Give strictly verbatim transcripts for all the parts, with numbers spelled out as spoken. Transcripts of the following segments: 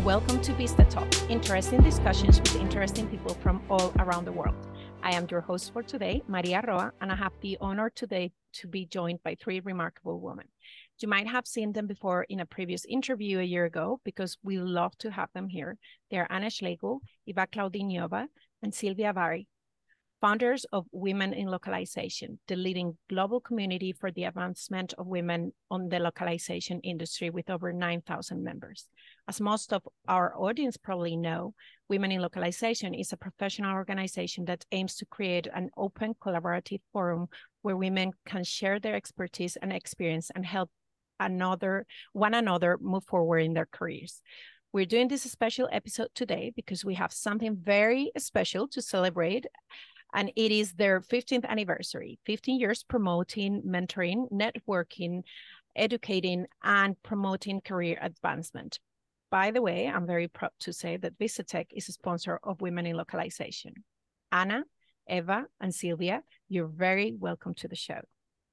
Welcome to Vista Talk, interesting discussions with interesting people from all around the world. I am your host for today, Maria Roa, and I have the honor today to be joined by three remarkable women. You might have seen them before in a previous interview a year ago because we love to have them here. They are Anna Schlegel, Eva Klaudiniova, and Silvia Vari, founders of Women in Localization, the leading global community for the advancement of women on the localization industry with over nine thousand members. As most of our audience probably know, Women in Localization is a professional organization that aims to create an open, collaborative forum where women can share their expertise and experience and help another, one another move forward in their careers. We're doing this special episode today because we have something very special to celebrate, and it is their fifteenth anniversary, fifteen years promoting, mentoring, networking, educating, and promoting career advancement. By the way, I'm very proud to say that Vistatech is a sponsor of Women in Localization. Anna, Eva, and Silvia, you're very welcome to the show.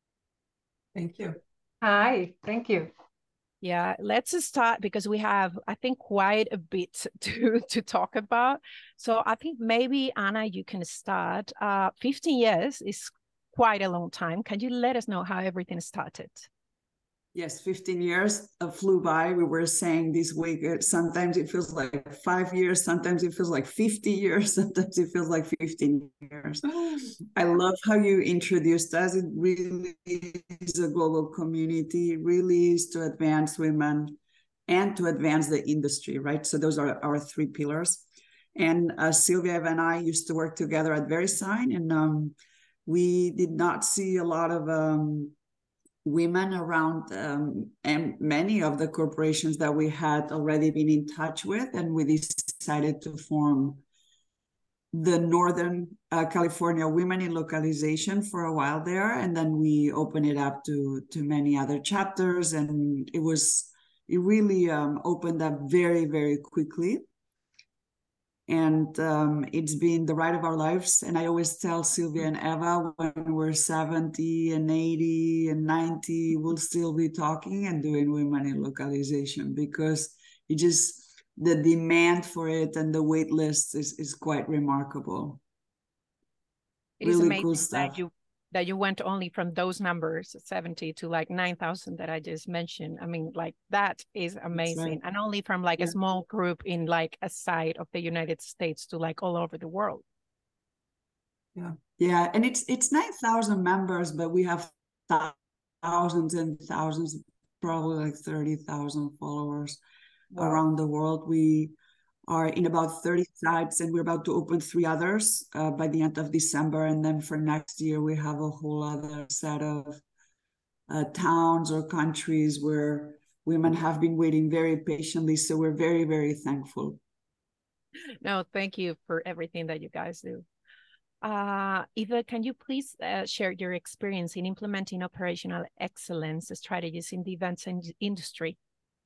Thank you. Hi, thank you. Yeah, let's start because we have, I think, quite a bit to, to talk about. So I think maybe, Anna, you can start. Uh, fifteen years is quite a long time. Can you let us know how everything started? Yes, fifteen years uh, flew by. We were saying this week, uh, sometimes it feels like five years, sometimes it feels like fifty years, sometimes it feels like fifteen years. I love how you introduced us. It really is a global community. It really is to advance women and to advance the industry, right? So those are our three pillars. And uh, Silvia and I used to work together at VeriSign, and um, we did not see a lot of um, women around um, and many of the corporations that we had already been in touch with, and we decided to form the Northern uh, California Women in Localization for a while there, and then we opened it up to to many other chapters, and it was it really um, opened up very very quickly. And um, it's been the ride of our lives. And I always tell Silvia and Eva, when we're seventy and eighty and ninety, we'll still be talking and doing Women in Localization, because it just, the demand for it and the wait list is, is quite remarkable. It really is amazing cool stuff. that you that you went only from those numbers, seventy to like nine thousand that I just mentioned. I mean, like that is amazing. Right. And only from like yeah. a small group in like a side of the United States to like all over the world. Yeah. Yeah. And it's, it's nine thousand members, but we have thousands and thousands, probably like thirty thousand followers wow. around the world. We are in about thirty sites, and we're about to open three others uh, by the end of December. And then for next year, we have a whole other set of uh, towns or countries where women have been waiting very patiently. So we're very, very thankful. No, thank you for everything that you guys do. Uh, Eva, can you please uh, share your experience in implementing operational excellence strategies in the events industry?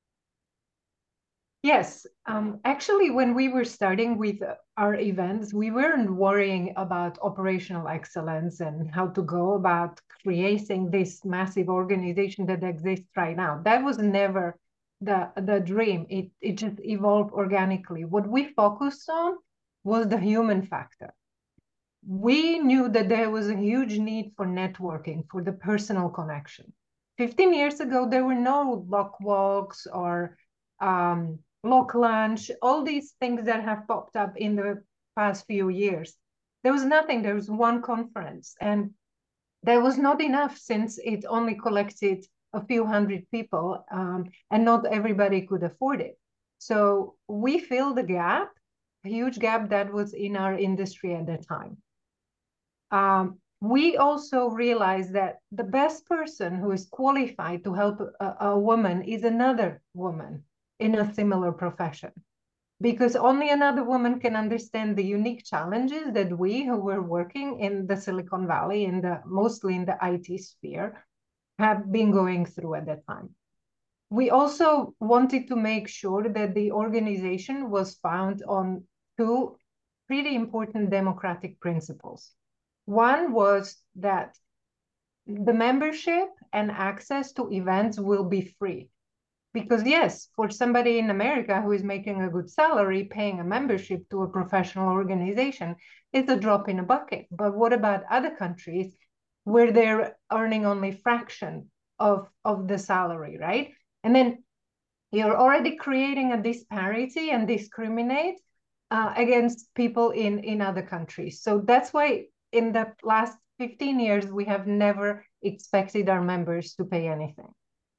Yes, um, actually, when we were starting with our events, we weren't worrying about operational excellence and how to go about creating this massive organization that exists right now. That was never the, the dream. It, it just evolved organically. What we focused on was the human factor. We knew that there was a huge need for networking, for the personal connection. fifteen years ago, there were no lock walks or um, Lock Lunch, all these things that have popped up in the past few years. There was nothing. There was one conference, and that was not enough, since it only collected a few hundred people, um, and not everybody could afford it. So we filled the gap, a huge gap that was in our industry at that time. Um, we also realized that the best person who is qualified to help a, a woman is another woman in a similar profession, because only another woman can understand the unique challenges that we who were working in the Silicon Valley, in the mostly in the I T sphere, have been going through at that time. We also wanted to make sure that the organization was found on two pretty important democratic principles. One was that the membership and access to events will be free, Because yes, for somebody in America who is making a good salary, paying a membership to a professional organization is a drop in a bucket. But what about other countries where they're earning only fraction of, of the salary, right? And then you're already creating a disparity and discriminate uh, against people in, in other countries. So that's why in the last fifteen years, we have never expected our members to pay anything.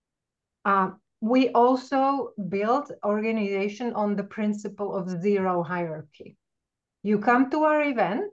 Uh, we also built organization on the principle of zero hierarchy. You come to our event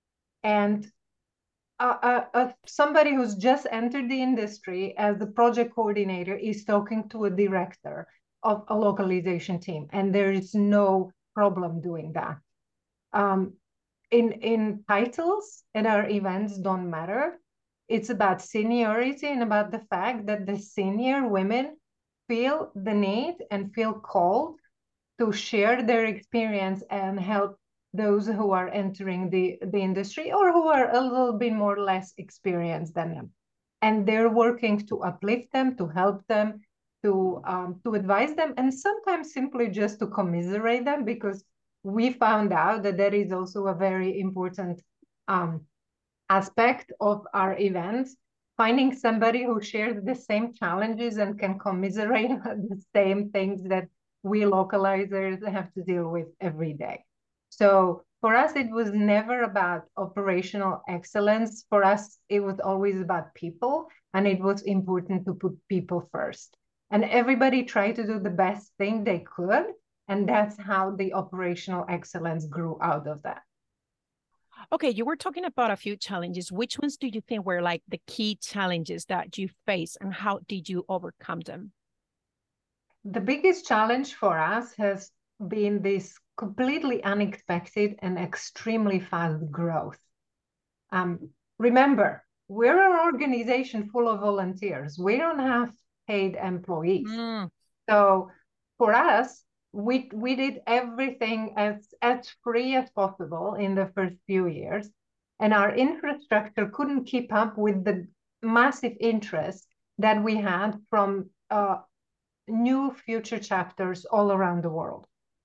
and uh, uh, uh, somebody who's just entered the industry as the project coordinator is talking to a director of a localization team, and there is no problem doing that. Um, in, in titles at our events don't matter. It's about seniority and about the fact that the senior women feel the need and feel called to share their experience and help those who are entering the, the industry or who are a little bit more or less experienced than them. And they're working to uplift them, to help them, to, um, to advise them, and sometimes simply just to commiserate them, because we found out that that is also a very important um, aspect of our events, finding somebody who shares the same challenges and can commiserate the same things that we localizers have to deal with every day. So for us, it was never about operational excellence. For us, it was always about people, and it was important to put people first. And everybody tried to do the best thing they could, and that's how the operational excellence grew out of that. Okay, you were talking about a few challenges. Which ones do you think were like the key challenges that you faced, and how did you overcome them? The biggest challenge for us has been this completely unexpected and extremely fast growth. Um, remember, we're an organization full of volunteers. We don't have paid employees. Mm. So for us, we, we did everything as, as free as possible in the first few years. And our infrastructure couldn't keep up with the massive interest that we had from uh, new future chapters all around the world.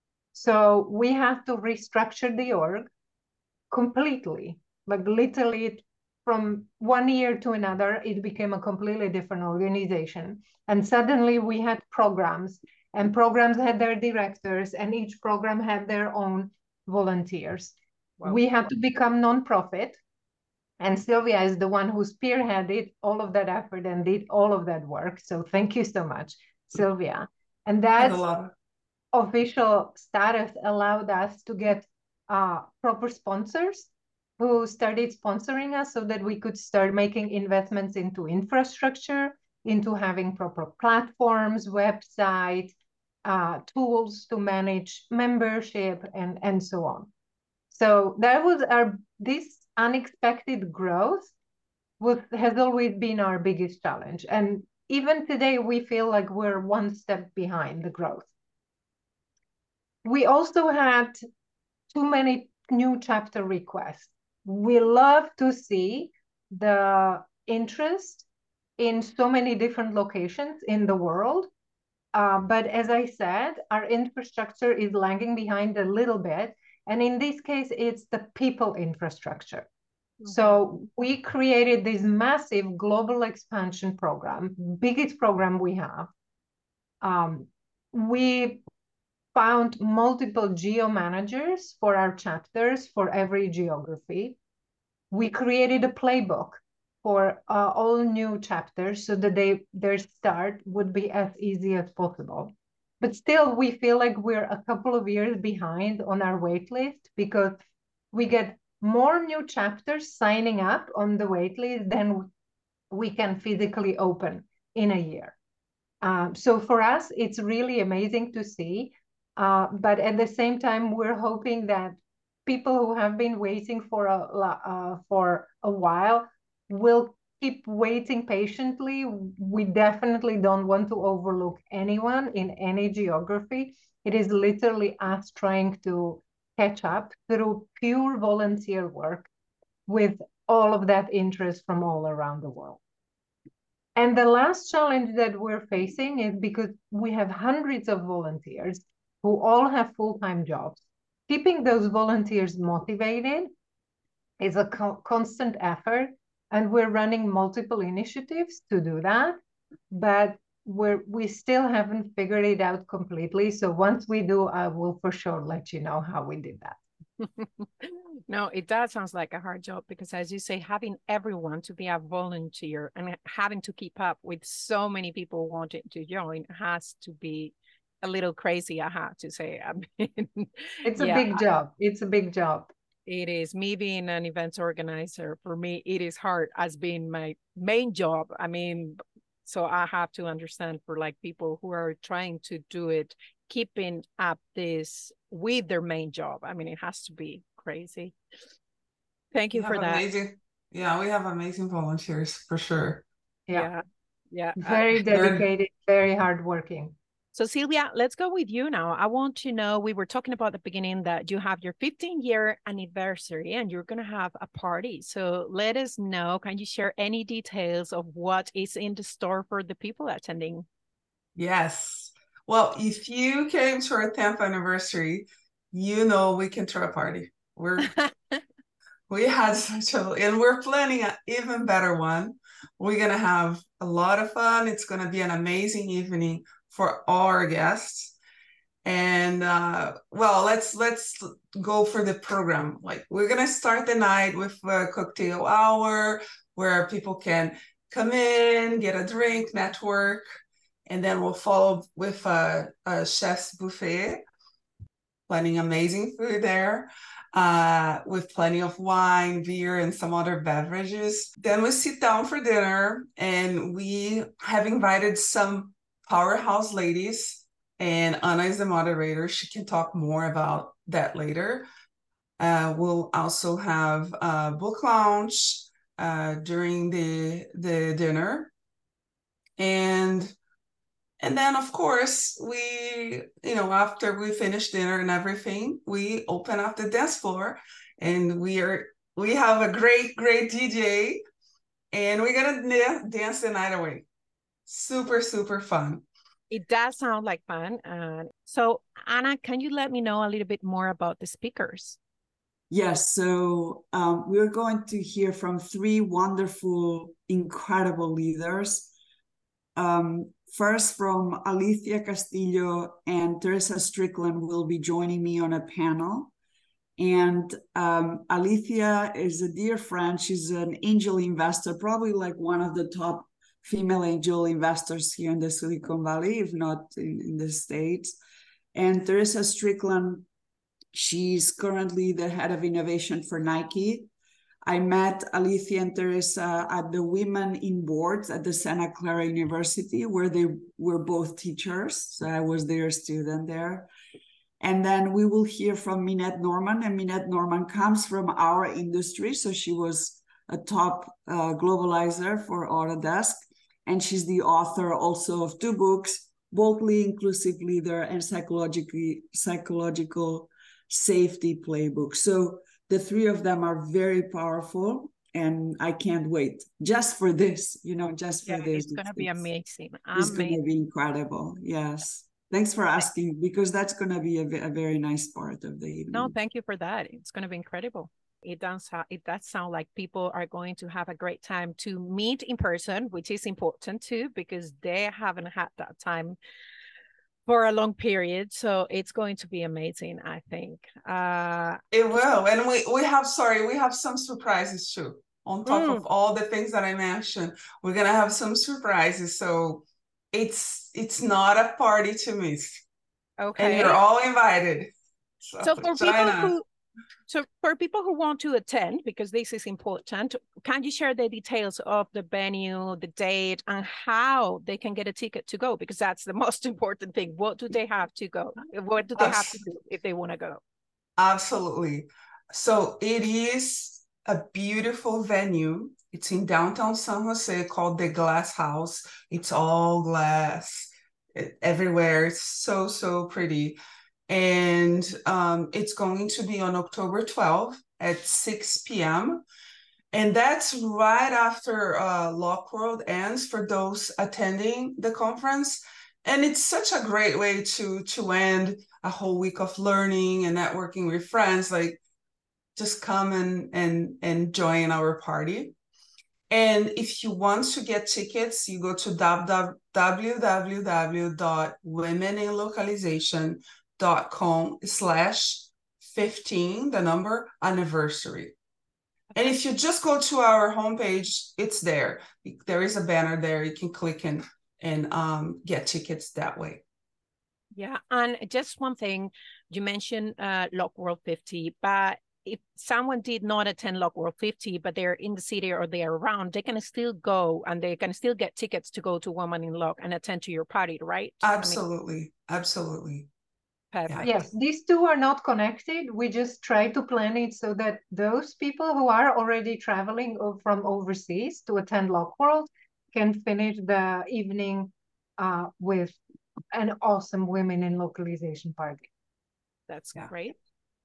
So we have to restructure the org completely, like literally from one year to another, it became a completely different organization. And suddenly we had programs, and programs had their directors, and each program had their own volunteers. Wow. We had to become nonprofit, and Sylvia is the one who spearheaded all of that effort and did all of that work. So thank you so much, Sylvia. And that official status allowed us to get uh, proper sponsors who started sponsoring us so that we could start making investments into infrastructure, into having proper platforms, websites, uh, tools to manage membership, and, and so on. So that was our, this unexpected growth was, has always been our biggest challenge. And even today, we feel like we're one step behind the growth. We also had too many new chapter requests. We love to see the interest in so many different locations in the world. Uh, but as I said, our infrastructure is lagging behind a little bit. And in this case, it's the people infrastructure. Mm-hmm. So we created this massive global expansion program, biggest program we have. Um, we found multiple geo managers for our chapters for every geography. We created a playbook for uh, all new chapters so that they, their start would be as easy as possible. But still, we feel like we're a couple of years behind on our wait list because we get more new chapters signing up on the wait list than we can physically open in a year. Um, so for us, it's really amazing to see. Uh, but at the same time, we're hoping that people who have been waiting for a uh, for a while will keep waiting patiently. We definitely don't want to overlook anyone in any geography. It is literally us trying to catch up through pure volunteer work with all of that interest from all around the world. And the last challenge that we're facing is because we have hundreds of volunteers who all have full-time jobs. Keeping those volunteers motivated is a co- constant effort, and we're running multiple initiatives to do that, but we're we still haven't figured it out completely. So once we do, I will for sure let you know how we did that. No, it does sounds like a hard job because, as you say, having everyone to be a volunteer and having to keep up with so many people wanting to join has to be a little crazy, I have to say. I mean, It's yeah, a big job. It's a big job. it is. Me being an events organizer, for me, it is hard as being my main job. I mean, so I have to understand for like people who are trying to do it, keeping up this with their main job. I mean, it has to be crazy. Thank you We for have that. amazing, yeah, we have amazing volunteers for sure. Yeah. Yeah. Yeah. Very Uh, dedicated, very hardworking. so Sylvia, let's go with you now. I want to know, we were talking about at the beginning that you have your fifteen year anniversary and you're going to have a party. So let us know, can you share any details of what is in the store for the people attending? Yes. Well, if you came to our tenth anniversary, you know we can throw a party. We're we had such a, and we're planning an even better one. We're gonna have a lot of fun. It's gonna be an amazing evening for all our guests. And uh, well, let's let's go for the program. Like we're gonna start the night with a cocktail hour where people can come in, get a drink, network, and then we'll follow with a, a chef's buffet, planning amazing food there, uh, with plenty of wine, beer, and some other beverages. Then we sit down for dinner, and we have invited some powerhouse ladies, and Anna is the moderator. She can talk more about that later. Uh, we'll also have a book launch uh, during the, the dinner. And And then, of course, we, you know, after we finish dinner and everything, we open up the dance floor, and we are we have a great, great D J, and we're gonna dance the night away. Super, super fun. It does sound like fun. Uh, so, Anna, can you let me know a little bit more about the speakers? Yes, so um, we're going to hear from three wonderful, incredible leaders. Um, first, from Alicia Castillo and Teresa Strickland will be joining me on a panel. And um, Alicia is a dear friend. She's an angel investor, probably like one of the top female angel investors here in the Silicon Valley, if not in, in the States. And Teresa Strickland, she's currently the head of innovation for Nike. I met Alicia and Teresa at the Women in Boards at the Santa Clara University, where they were both teachers. So I was their student there. And then we will hear from Minette Norman. And Minette Norman comes from our industry. So she was a top uh, globalizer for Autodesk. And she's the author also of two books, Boldly Inclusive Leader and Psychologically, Psychological Safety Playbook. So the three of them are very powerful, and I can't wait just for this, you know, just for Yeah, this. it's going to be amazing. It's going to be incredible. Yes. Thanks for asking, because that's going to be a, a very nice part of the evening. No, thank you for that. It's going to be incredible. It does, it does sound like people are going to have a great time to meet in person, which is important too, because they haven't had that time for a long period. So it's going to be amazing, I think. Uh, it will. And we, we have, sorry, we have some surprises too. On top mm. of all the things that I mentioned, we're going to have some surprises. So it's it's not a party to miss. Okay. And you're all invited. So, so for people who so for people who want to attend, because this is important, can you share the details of the venue, the date, and how they can get a ticket to go? Because that's the most important thing. What do they have to go? What do they have to do if they want to go? Absolutely. So it is a beautiful venue. It's in downtown San Jose called the Glass House. It's all glass everywhere. It's so, so pretty. And um, it's going to be on October twelfth at six p m And that's right after uh, LocWorld ends for those attending the conference. And it's such a great way to, to end a whole week of learning and networking with friends. Like, just come and, and, and join our party. And if you want to get tickets, you go to w w w dot women in localization dot com slash fifteen, the number, anniversary. And if you just go to our homepage, it's there. There is a banner there. You can click and, and um, get tickets that way. Yeah, and just one thing, you mentioned uh, LocWorld fifty, but if someone did not attend LocWorld fifty, but they're in the city or they're around, they can still go and they can still get tickets to go to Women in Loc and attend to your party, right? Absolutely, I mean, absolutely. Perfect. Yes, these two are not connected. We just try to plan it so that those people who are already traveling from overseas to attend LocWorld can finish the evening uh, with an awesome Women in Localization party. That's yeah. great.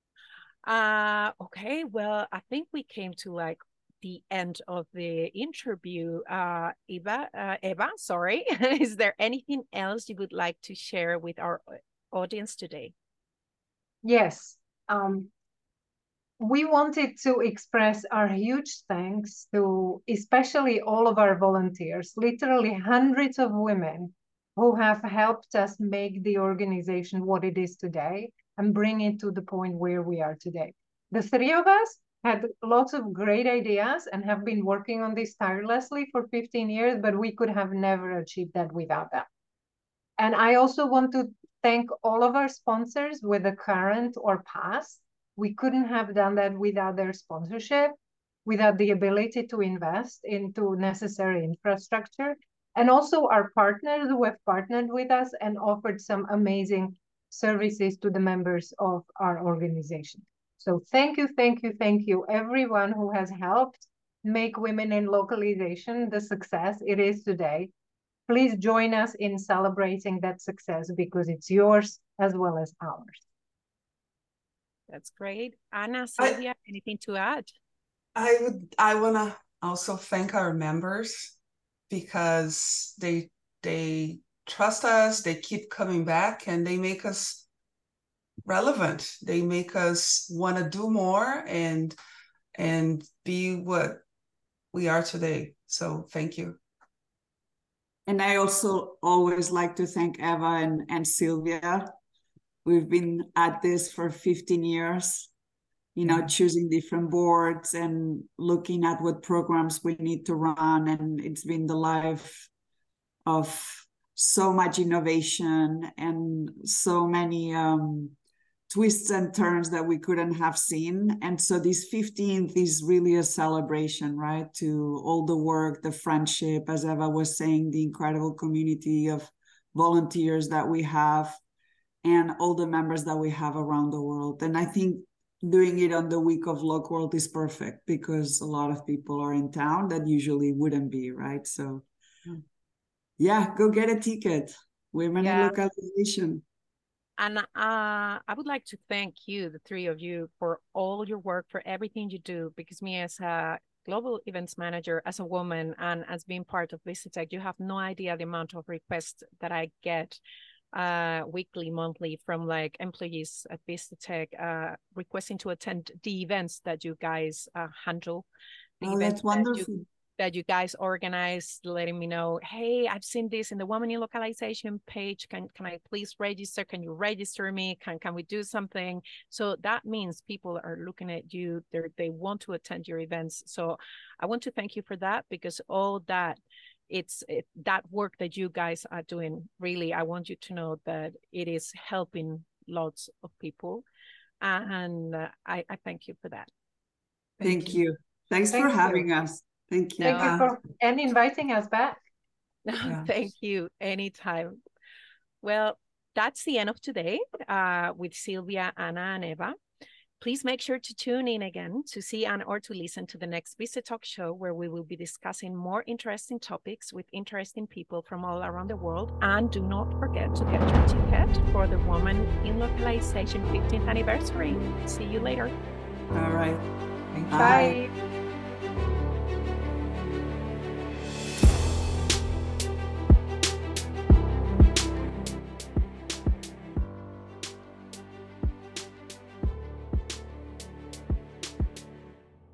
Uh, okay, well, I think we came to like the end of the interview. Uh, Eva, uh, Eva, sorry. Is there anything else you would like to share with our audience today? Yes. Um, we wanted to express our huge thanks to especially all of our volunteers, literally hundreds of women who have helped us make the organization what it is today and bring it to the point where we are today. The three of us had lots of great ideas and have been working on this tirelessly for fifteen years, but we could have never achieved that without them. And I also want to thank all of our sponsors, whether current or past. We couldn't have done that without their sponsorship, without the ability to invest into necessary infrastructure, and also our partners who have partnered with us and offered some amazing services to the members of our organization. So thank you, thank you, thank you, everyone who has helped make Women in Localization the success it is today. Please join us in celebrating that success because it's yours as well as ours. That's great. Anna, Sylvia, I, anything to add? I would. I want to also thank our members because they they trust us. They keep coming back, and they make us relevant. They make us want to do more and and be what we are today. So thank you. And I also always like to thank Eva and, and Sylvia. We've been at this for fifteen years, you know, yeah. choosing different boards and looking at what programs we need to run. And it's been the life of so much innovation and so many um, twists and turns that we couldn't have seen. And so this fifteenth is really a celebration, right? To all the work, the friendship, as Eva was saying, the incredible community of volunteers that we have and all the members that we have around the world. And I think doing it on the week of LocWorld is perfect because a lot of people are in town that usually wouldn't be, right? So yeah, go get a ticket. Women yeah. in Localization. And uh, I would like to thank you, the three of you, for all your work, for everything you do, because me as a global events manager, as a woman, and as being part of Visitech, you have no idea the amount of requests that I get uh, weekly, monthly from like employees at Visitech uh, requesting to attend the events that you guys uh, handle. The oh, events that's wonderful. That you, that you guys organize, letting me know, hey, I've seen this in the Women in Localization page. Can can I please register? Can you register me? Can can we do something? So that means people are looking at you. They they want to attend your events. So I want to thank you for that because all that, it's it, that work that you guys are doing. Really, I want you to know that it is helping lots of people, and uh, I I thank you for that. Thank, thank you. you. Thanks thank for you. having us. Thank you. Thank you for and inviting us back. Yeah. Thank you. Anytime. Well, that's the end of today uh, with Sylvia, Anna, and Eva. Please make sure to tune in again to see and or to listen to the next Visitech show where we will be discussing more interesting topics with interesting people from all around the world. And do not forget to get your ticket for the Women in Localization fifteenth anniversary. See you later. All right. Bye. Bye.